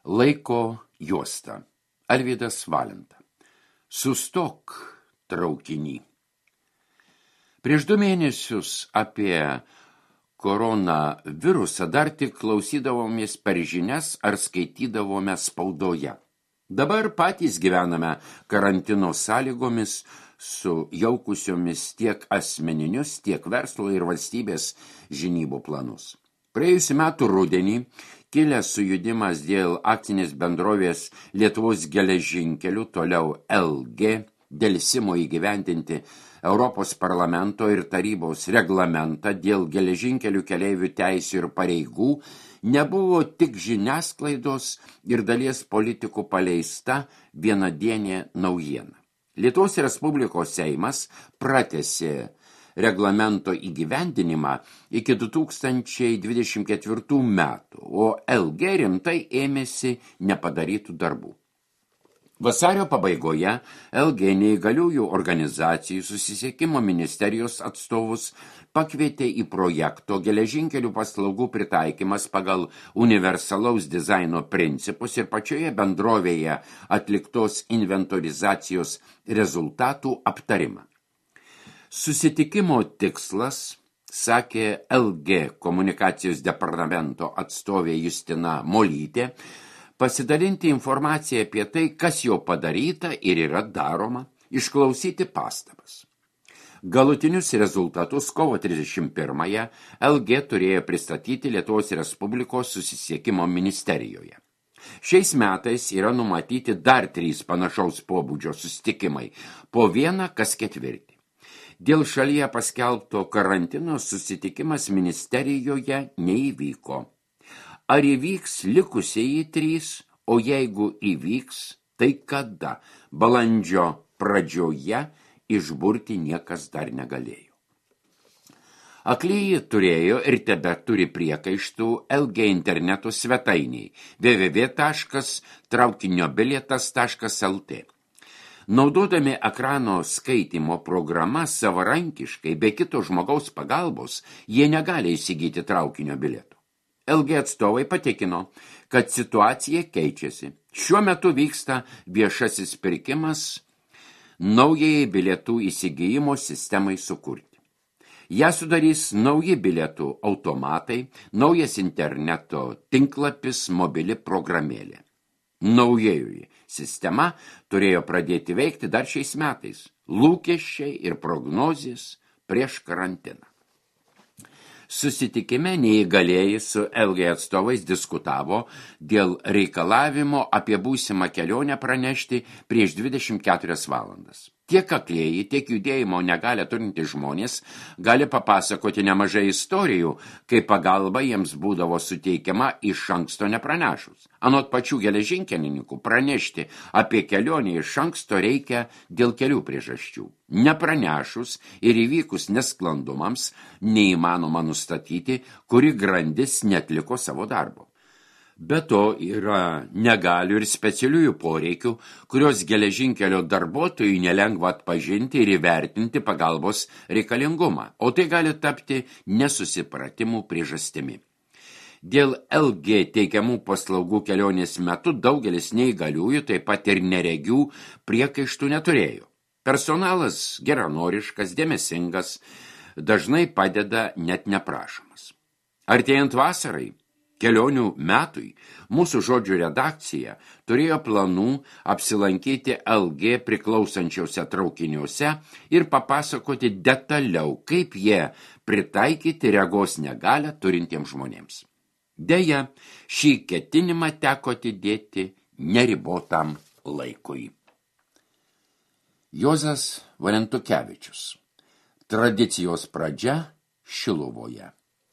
Laiko juosta. Alvydas Valenta. Sustok traukinį. Prieš 2 mėnesius apie koronavirusą dar tik klausydavomės per žinias ar skaitydavome spaudoje. Dabar patys gyvename karantino sąlygomis su jaukusiomis tiek asmeninius, tiek verslo ir valstybės žinybų planus. Praėjusiu metu rudenį kilęs sujudimas dėl akcinės bendrovės Lietuvos geležinkelių, toliau LG, delsimo įgyvendinti Europos parlamento ir tarybos reglamentą dėl geležinkelių keleivių teisių ir pareigų nebuvo tik žiniasklaidos ir dalies politikų paleista vienadienė naujiena. Lietuvos Respublikos Seimas pratęsė reglamento įgyvendinimą iki 2024 metų, o LG rimtai ėmėsi nepadarytų darbų. Vasario pabaigoje LG neįgaliųjų organizacijų susisiekimo ministerijos atstovus pakvietė į projekto geležinkelių paslaugų pritaikymas pagal universalaus dizaino principus ir pačioje bendrovėje atliktos inventorizacijos rezultatų aptarimą. Susitikimo tikslas, sakė LG komunikacijos departamento atstovė Justina Molytė, pasidalinti informaciją apie tai, kas jau padaryta ir yra daroma, išklausyti pastabas. Galutinius rezultatus kovo 31-ąją LG turėjo pristatyti Lietuvos Respublikos susisiekimo ministerijoje. Šiais metais yra numatyti dar 3 panašaus pobūdžio susitikimai, po vieną kas ketvirtį. Dėl šalyje paskelbto karantino susitikimas ministerijoje neįvyko. Ar įvyks likusieji 3, o jeigu įvyks, tai kada? Balandžio pradžioje išburti niekas dar negalėjo. Aklieji turėjo ir tebeturi priekaištų LG interneto svetainiai www.traukiniobilietas.lt. Naudodami ekrano skaitymo programas savarankiškai, be kito žmogaus pagalbos, jie negali įsigyti traukinio bilietų. LG atstovai patikino, kad situacija keičiasi. Šiuo metu vyksta viešasis pirkimas naujai bilietų įsigijimo sistemai sukurti. Ją sudarys nauji bilietų automatai, naujas interneto tinklapis, mobili programėlė. Naujoji sistema turėjo pradėti veikti dar šiais metais. Lūkesčiai ir prognozės prieš karantiną. Susitikime neįgalieji su LG atstovais diskutavo dėl reikalavimo apie būsimą kelionę pranešti prieš 24 valandas. Tiek aklieji, tiek judėjimo negalią turintys žmonės gali papasakoti nemažai istorijų, kai pagalba jiems būdavo suteikiama iš anksto nepranešus. Anot pačių geležinkelininkų pranešti apie kelionę iš anksto reikia dėl kelių priežasčių. Nepranešus ir įvykus nesklandumams neįmanoma nustatyti, kuri grandis netliko savo darbo. Be to yra negalių ir specialiųjų poreikių, kurios geležinkelio darbuotojui nelengva atpažinti ir įvertinti pagalbos reikalingumą, o tai gali tapti nesusipratimų priežastimi. Dėl LG teikiamų paslaugų kelionės metu daugelis neįgaliųjų, taip pat ir neregių, priekaištų neturėjo. Personalas geranoriškas, dėmesingas, dažnai padeda net neprašomas. Artėjant vasarai, kelionių metui, mūsų žodžių redakcija turėjo planų apsilankyti LG priklausančiuose traukiniuose ir papasakoti detaliau, kaip jie pritaikyti regos negalią turintiems žmonėms. Deja, šį ketinimą teko atidėti neribotam laikui. Juozas Valentukevičius. Tradicijos pradžia Šiluvoje.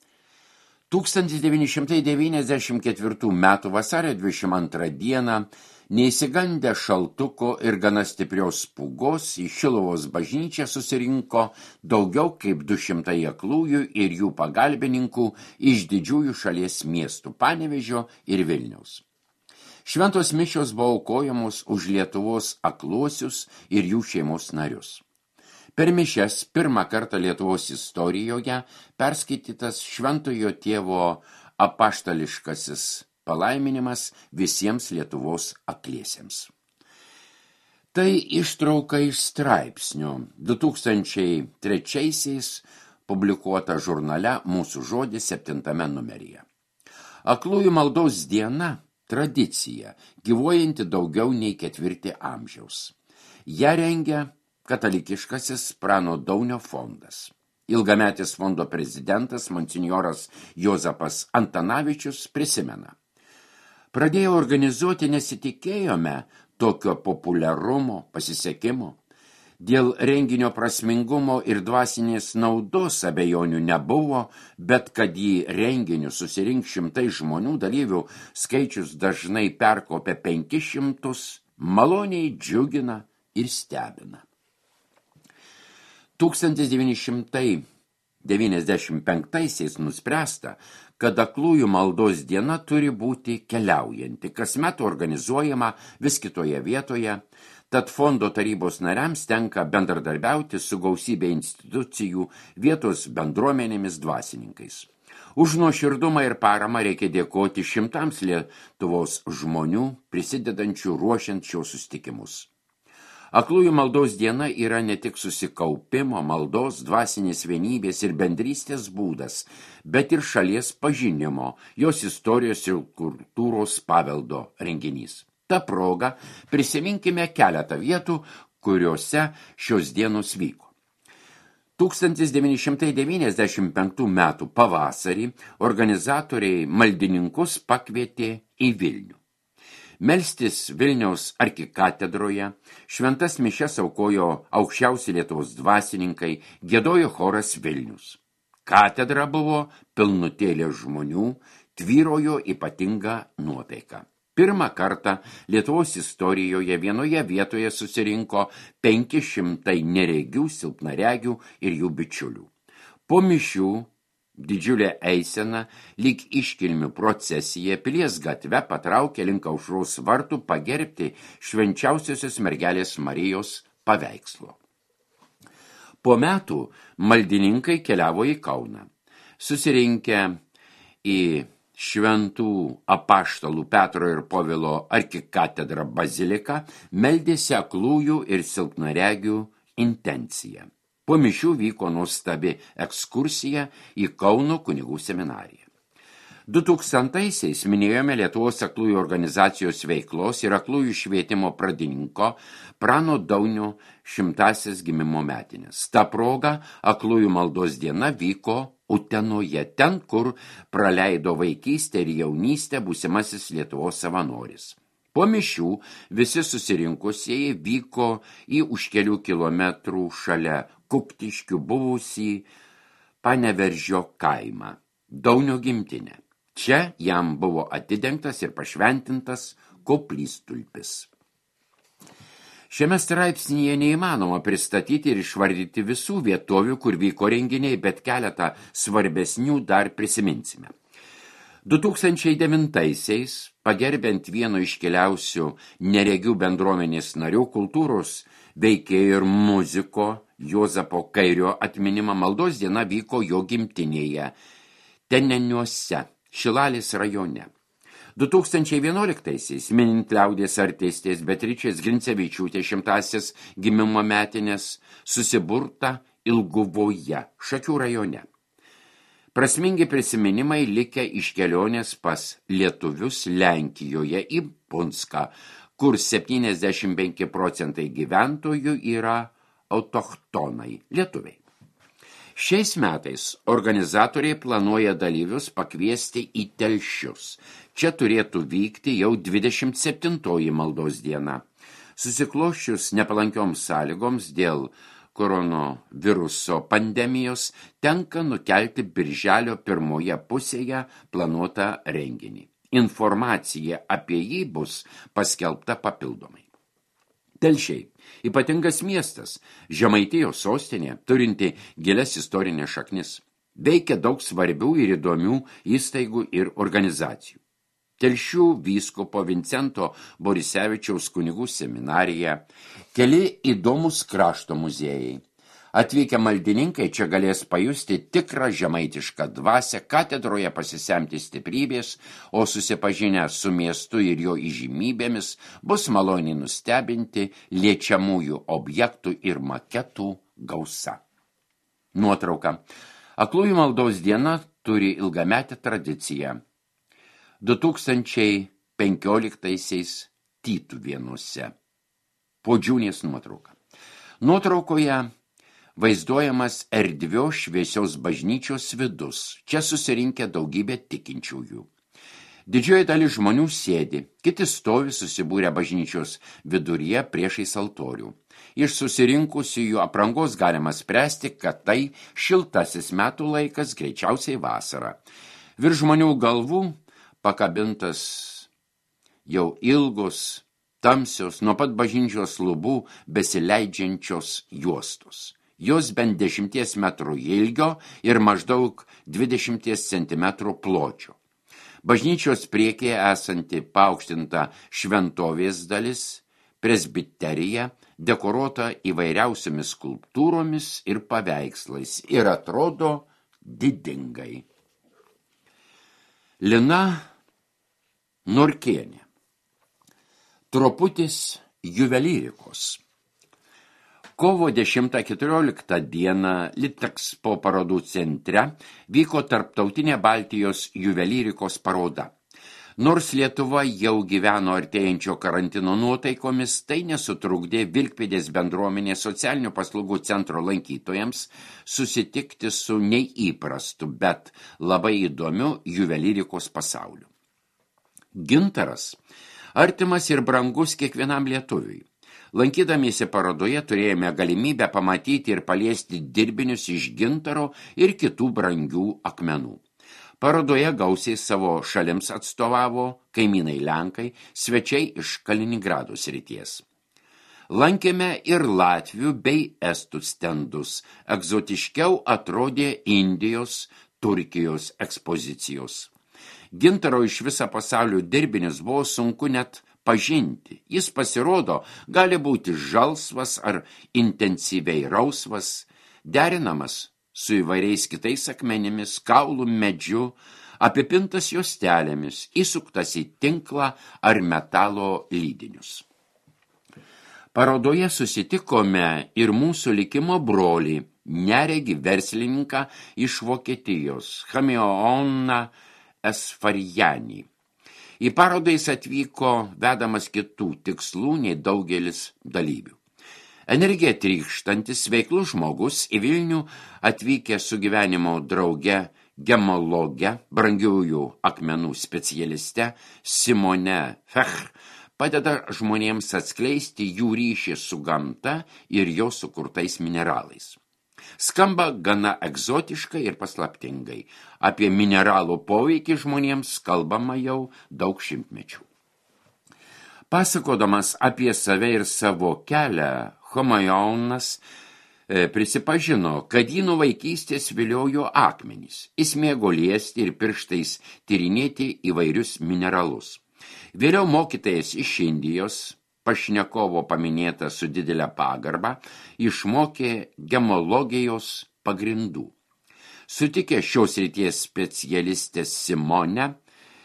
1994 metų vasario 22 dieną neįsigandę šaltuko ir gana stiprios pūgos į Šiluvos bažnyčią susirinko daugiau kaip 200 aklųjų ir jų pagalbininkų iš didžiųjų šalies miestų Panevėžio ir Vilniaus. Šventos mišios buvo aukojamos už Lietuvos akluosius ir jų šeimos narius. Per mišias pirmą kartą Lietuvos istorijoje perskaitytas šventojo tėvo apaštališkasis palaiminimas visiems Lietuvos akliesiems. Tai ištrauka iš straipsnio 2003 publikuota žurnale Mūsų žodis 7 numeryje. Aklųjų maldos diena – tradicija, gyvuojanti daugiau nei 4 amžiaus. Ją rengia katalikiškasis Prano Daunio fondas. Ilgametis fondo prezidentas monsinjoras Juozapas Antanavičius prisimena. Pradėjo organizuoti nesitikėjome tokio populiarumo, pasisekimo. Dėl renginio prasmingumo ir dvasinės naudos abejonių nebuvo, bet kad į renginius susirink 100 žmonių, dalyvių skaičius dažnai perkopia 500, maloniai džiugina ir stebina. 1995 nuspręsta, kad aklųjų maldos diena turi būti keliaujanti, kasmet organizuojama vis kitoje vietoje, tad fondo tarybos nariams tenka bendradarbiauti su gausybė institucijų, vietos bendruomenėmis, dvasininkais. Už nuoširdumą ir paramą reikia dėkoti 100 Lietuvos žmonių, prisidedančių ruošiant šios susitikimus. Aklųjų maldos diena yra ne tik susikaupimo, maldos, dvasinės vienybės ir bendrystės būdas, bet ir šalies pažinimo, jos istorijos ir kultūros paveldo renginys. Ta proga prisiminkime keletą vietų, kuriuose šios dienos vyko. 1995 metų pavasarį organizatoriai maldininkus pakvietė į Vilnių. Melstis Vilniaus arkikatedroje, šventas mišias aukojo aukščiausi Lietuvos dvasininkai, giedojo choras Vilnius. Katedra buvo pilnutėlė žmonių, tvyrojo ypatinga nuotaika. Pirmą kartą Lietuvos istorijoje vienoje vietoje susirinko 500 neregių, silpnaregių ir jų bičiulių. Po mišių didžiulė eisena, lyg iškilmių procesija, Pilies gatve patraukė link Aušros vartų pagerbti švenčiausiosios mergelės Marijos paveikslo. Po metų maldininkai keliavo į Kauną. Susirinkę į Šventų apaštalų Petro ir Povilo arkikatedrą baziliką, meldėsi aklųjų ir silpnaregių intenciją. Po mišių vyko nuostabi ekskursija į Kauno kunigų seminariją. 2000-aisiais minėjome Lietuvos aklųjų organizacijos veiklos ir aklųjų švietimo pradininko Prano Daunio 100-asias gimimo metines. Ta proga aklųjų maldos diena vyko Utenoje, ten, kur praleido vaikystę ir jaunystę būsimasis Lietuvos savanoris. Po mišių visi susirinkusieji vyko į už kelių kilometrų šalia Kuktiškių buvusį Paneveržio kaimą, Daunio gimtinę. Čia jam buvo atidengtas ir pašventintas koplytstulpis. Šiame straipsnyje neįmanoma pristatyti ir išvardyti visų vietovių, kur vyko renginiai, bet keletą svarbesnių dar prisiminsime. 2009-aisiais, pagerbiant vieno iškiliausių neregių bendruomenės narių, kultūros veikėjo ir muziko Juozapo Kairio atminimą, maldos diena vyko jo gimtinėje, Teneniuose, Šilalės rajone. 2011-aisiais, minint liaudies artistės Beatričės Grincevičiūtės 100-asias gimimo metines, susiburta Ilguvoje, Šakių rajone. Prasmingi prisiminimai likę iš kelionės pas lietuvius Lenkijoje į Punską, kur 75% gyventojų yra autochtonai, lietuviai. Šiais metais organizatoriai planuoja dalyvius pakviesti į Telšius. Čia turėtų vykti jau 27-oji maldos diena. Susiklosčius nepalankioms sąlygoms dėl koronaviruso pandemijos, tenka nukelti birželio pirmoje pusėje planuotą renginį. Informacija apie jį bus paskelbta papildomai. Telšiai – ypatingas miestas, Žemaitijos sostinė, turinti gilias istorinės šaknis. Veikia daug svarbių ir įdomių įstaigų ir organizacijų. Telšių vyskupo Vincento Borisevičiaus kunigų seminarija, keli įdomus krašto muziejai, Atvykę maldininkai čia galės pajusti tikrą žemaitišką dvasią, katedroje pasisemti stiprybės, o susipažinę su miestu ir jo įžymybėmis bus maloniai nustebinti liečiamųjų objektų ir maketų gausa. Nuotrauka. Aklųjų maldos diena turi ilgametę tradiciją. 2015 Tytuvėnuose. Podžiūnės nuotrauka. Nuotraukoje vaizduojamas erdvios šviesios bažnyčios vidus. Čia susirinkę daugybė tikinčiųjų. Didžioji dalis žmonių sėdi, kiti stovi susibūrę bažnyčios viduryje priešais altorių. Iš susirinkusiųjų aprangos galima spręsti, kad tai šiltasis metų laikas, greičiausiai vasara. Virš žmonių galvų pakabintas jau ilgos, tamsios, nuo pat bažnyčios lubų besileidžiančios juostos. Jos bent 10 metrų ilgio ir maždaug 20 centimetrų pločio. Bažnyčios priekyje esanti paaukštinta šventovės dalis, presbiterija, dekoruota įvairiausiomis skulptūromis ir paveikslais ir atrodo didingai. Lina Norkienė. Troputis juvelyrikos. Kovo 10-14 dieną Litexpo parodų centre vyko tarptautinė Baltijos juvelyrikos paroda. Nors Lietuva jau gyveno artėjančio karantino nuotaikomis, tai nesutrukdė Vilkpėdės bendruomenės socialinių paslaugų centro lankytojams susitikti su neįprastu, bet labai įdomiu juvelyrikos pasauliu. Gintaras artimas ir brangus kiekvienam lietuviui. Lankydamiesi parodoje turėjome galimybę pamatyti ir paliesti dirbinius iš gintaro ir kitų brangių akmenų. Parodoje gausiai savo šalims atstovavo kaimynai Lenkai, svečiai iš Kaliningrado srities. Lankėme ir latvių bei estų stendus. Egzotiškiau atrodė Indijos, Turkijos ekspozicijos. Gintaro iš visą pasaulio dirbinius buvo sunku net pažinti. Jis pasirodo gali būti žalsvas ar intensyviai rausvas, derinamas su įvairiais kitais akmenimis, kaulų medžiu, apipintas juostelėmis, įsuktas į tinklą ar metalo lydinius. Parodoje susitikome ir mūsų likimo brolį, neregį verslininką iš Vokietijos, Chamioną Esfarijanį. Į parodą jis atvyko vedamas kitų tikslų nei daugelis dalyvių. Energija trykštantis veiklus žmogus į Vilnių atvykę su gyvenimo drauge, gemologe, brangiųjų akmenų specialiste Simone Fech padeda žmonėms atskleisti jų ryšį su gamta ir jo sukurtais mineralais. Skamba gana egzotiškai ir paslaptingai. Apie mineralų poveikį žmonėms kalbama jau daug šimtmečių. Pasakodamas apie save ir savo kelią, Chamionas prisipažino, kad jį nuo vaikystės viliojo akmenys. Jis mėgo liesti ir pirštais tyrinėti įvairius mineralus. Vėliau mokytojas iš Indijos, pašnekovo paminėta su didelė pagarba, išmokė gemologijos pagrindų. Sutikę šios srities specialistę Simonę,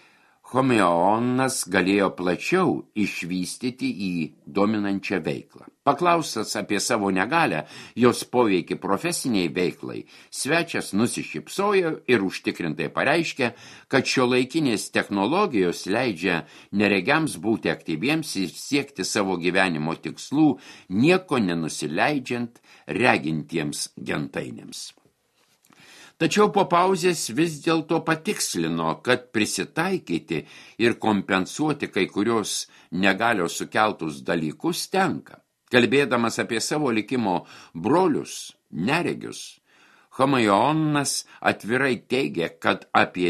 Chamionas galėjo plačiau išvystyti į dominančią veiklą. Paklaustas apie savo negalią, jos poveikį profesiniai veiklai, svečias nusišypsojo ir užtikrintai pareiškė, kad šiuolaikinės technologijos leidžia neregiams būti aktyviems ir siekti savo gyvenimo tikslų, nieko nenusileidžiant regintiems gentainėms. Tačiau po pauzės vis dėlto patikslino, kad prisitaikyti ir kompensuoti kai kurios negalios sukeltus dalykus tenka. Kalbėdamas apie savo likimo brolius, neregius, Chamionas atvirai teigia, kad apie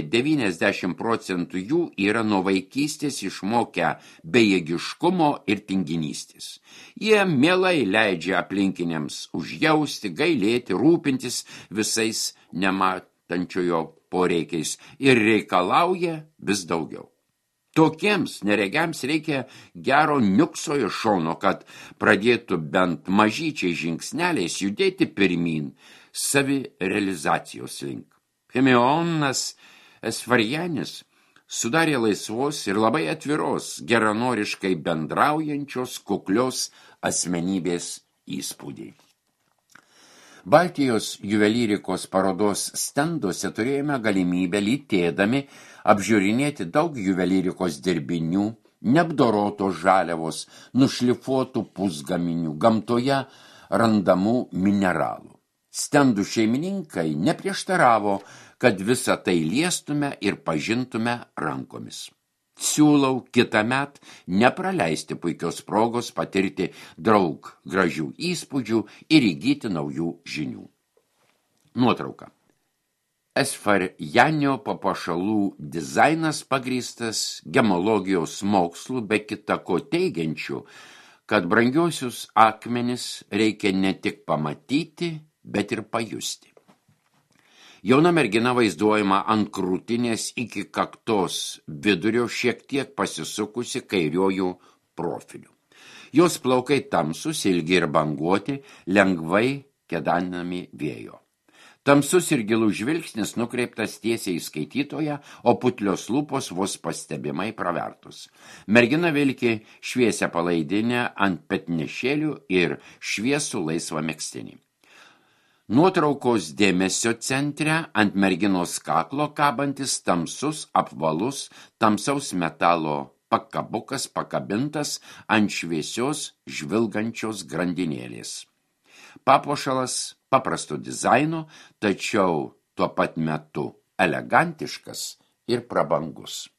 90% jų yra nuo vaikystės išmokę bejėgiškumo ir tinginystės. Jie mielai leidžia aplinkiniams užjausti, gailėti, rūpintis visais nematančiojo poreikiais ir reikalauja vis daugiau. Tokiems neregiams reikia gero niukso iš šono, kad pradėtų bent mažyčiai žingsneliais judėti pirmin savirealizacijos link. Simeonas Esfarjanis sudarė laisvos ir labai atviros, geranoriškai bendraujančios, kuklios asmenybės įspūdį. Baltijos juvelyrikos parodos stenduose turėjome galimybę lytėdami apžiūrinėti daug juvelyrikos dirbinių, neapdorotos žaliavos, nušlifuotų pusgaminių, gamtoje randamų mineralų. Stendų šeimininkai neprieštaravo, kad visą tai liestume ir pažintume rankomis. Siūlau kitąmet nepraleisti puikios progos patirti daug gražių įspūdžių ir įgyti naujų žinių. Nuotrauka. Esfarjanio papuošalų dizainas pagrįstas gemologijos mokslu, be kita ko teigiančių, kad brangiosius akmenis reikia ne tik pamatyti, bet ir pajusti. Jauna mergina vaizduojama ant krūtinės iki kaktos vidurio šiek tiek pasisukusi kairiojų profiliu. Jos plaukai tamsus, ilgi ir banguoti, lengvai kedanami vėjo. Tamsus ir gilus žvilgsnis nukreiptas tiesiai į skaitytoją, o putlios lūpos vos pastebimai pravertus. Mergina vilki šviesią palaidinę ant petnešėlių ir šviesų laisvą megztinį. Nuotraukos dėmesio centre ant merginos kaklo kabantis tamsus, apvalus, tamsaus metalo pakabukas pakabintas ant šviesios žvilgančios grandinėlės. Papuošalas paprasto dizaino, tačiau tuo pat metu elegantiškas ir prabangus.